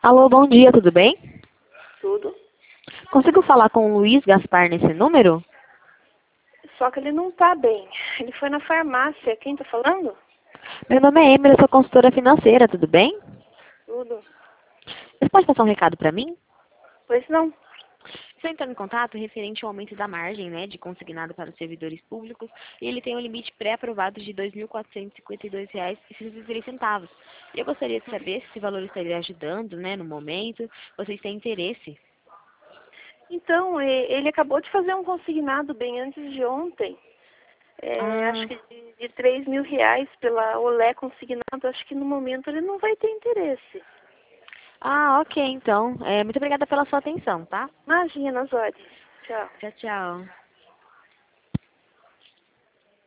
Alô, bom dia, tudo bem? Tudo. Consigo falar com o Luiz Gaspar nesse número? Só que ele não tá bem. Ele foi na farmácia. Quem tá falando? Meu nome é Emily, eu sou consultora financeira, tudo bem? Tudo. Você pode passar um recado para mim? Pois não. Estou entrando em contato referente ao aumento da margem, de consignado para os servidores públicos, e ele tem um limite pré-aprovado de R$ 2.452,63. Eu gostaria de saber se esse valor estaria ajudando, no momento, vocês têm interesse. Então, ele acabou de fazer um consignado bem antes de ontem. Acho que de R$ 3.000 pela Olé consignado. Acho que no momento ele não vai ter interesse. Ok, então. Muito obrigada pela sua atenção, tá? Imagina, Zóia. Tchau. Tchau, tchau.